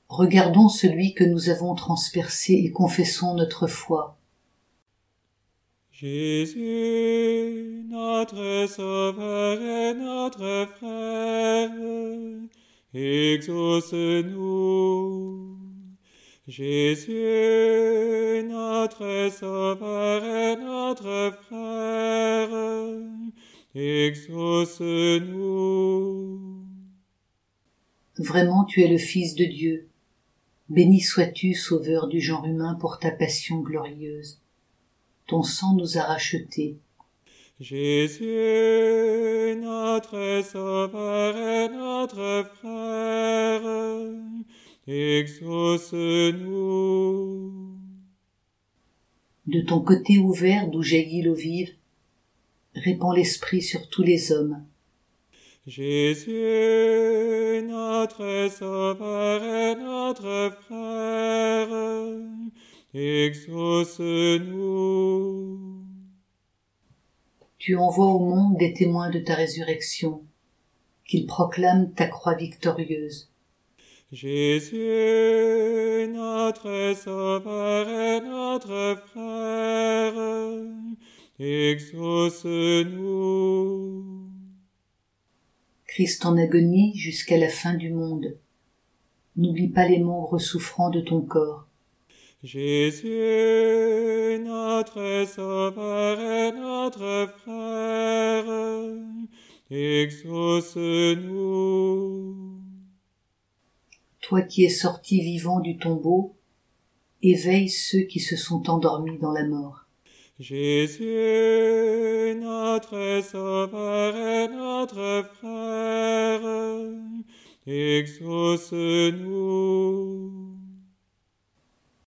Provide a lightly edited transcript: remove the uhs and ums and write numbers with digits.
Regardons celui que nous avons transpercé et confessons notre foi. Jésus, notre Sauveur et notre Frère, exauce-nous. Jésus, notre Sauveur et notre Frère, exauce-nous. Vraiment, tu es le Fils de Dieu. Béni sois-tu, Sauveur du genre humain, pour ta passion glorieuse. Ton sang nous a rachetés. Jésus, notre Sauveur et notre Frère, exauce-nous. De ton côté ouvert d'où jaillit l'eau vive, répands l'esprit sur tous les hommes. Jésus, notre Sauveur et notre Frère, exauce-nous. Tu envoies au monde des témoins de ta résurrection, qu'ils proclament ta croix victorieuse. Jésus, notre Sauveur et notre Frère, exauce-nous. Christ en agonie jusqu'à la fin du monde, n'oublie pas les membres souffrants de ton corps. Jésus, notre Sauveur et notre Frère, exauce-nous. Toi qui es sorti vivant du tombeau, éveille ceux qui se sont endormis dans la mort. Jésus, notre Sauveur et notre Frère, exauce-nous.